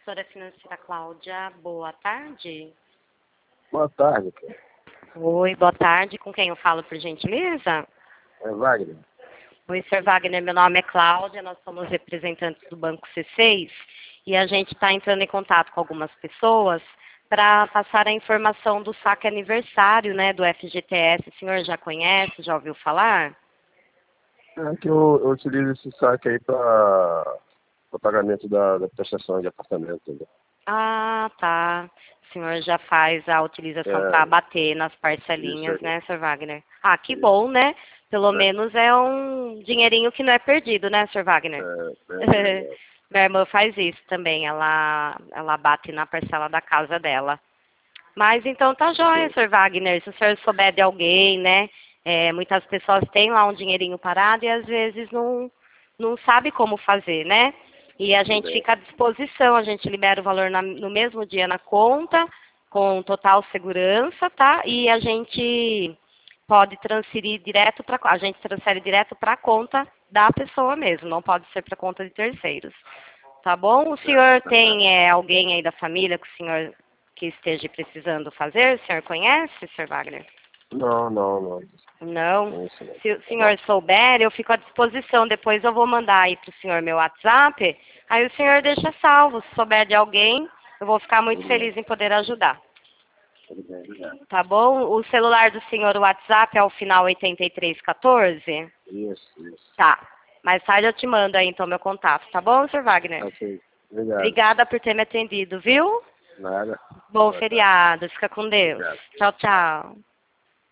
Assessora financeira Cláudia, boa tarde. Boa tarde, cara. Oi, boa tarde. Com quem eu falo, por gentileza? É Wagner. Oi, Sr. Wagner, meu nome é Cláudia, nós somos representantes do Banco C6 e a gente está entrando em contato com algumas pessoas para passar a informação do saque aniversário, né, do FGTS. O senhor já conhece, já ouviu falar? É que eu utilizo esse saque aí para pagamento da prestação de apartamento. Né? Ah, tá. O senhor já faz a utilização para É, bater nas isso parcelinhas, aí. né, Sr. Wagner? Ah, que Isso. bom, né? Pelo É, menos é um dinheirinho que não é perdido, né, Sr. Wagner? verdade. Minha irmã faz isso também, ela bate na parcela da casa dela. Mas então tá joia, Ok. Sr. Wagner, se o senhor souber de alguém, né? Muitas pessoas têm lá um dinheirinho parado e às vezes não sabe como fazer, né? E a Tudo gente bem. fica à disposição, a gente libera o valor no mesmo dia na conta, com total segurança, tá? E a gente pode transferir direto para a gente transfere direto para a conta da pessoa mesmo, não pode ser para conta de terceiros. Tá bom? O senhor Tá certo. tem alguém aí da família que o senhor que esteja precisando fazer? O senhor conhece, Sr. Wagner? Não, não, não. Não. Não é isso não. Se o Tá bom. senhor souber, eu fico à disposição. Depois eu vou mandar aí para o senhor meu WhatsApp. Aí o senhor deixa salvo. Se souber de alguém, eu vou ficar muito Tudo bem. feliz em poder ajudar. Tudo bem, obrigado. Tá bom? O celular do senhor, o WhatsApp, é o final 8314? Isso. Tá. Mais tarde eu te mando aí então meu contato, tá bom, Sr. Wagner? Ok. Obrigado. Obrigada por ter me atendido, viu? Nada. Bom Boa tarde. feriado. Fica com Deus. Obrigado. Tchau, tchau.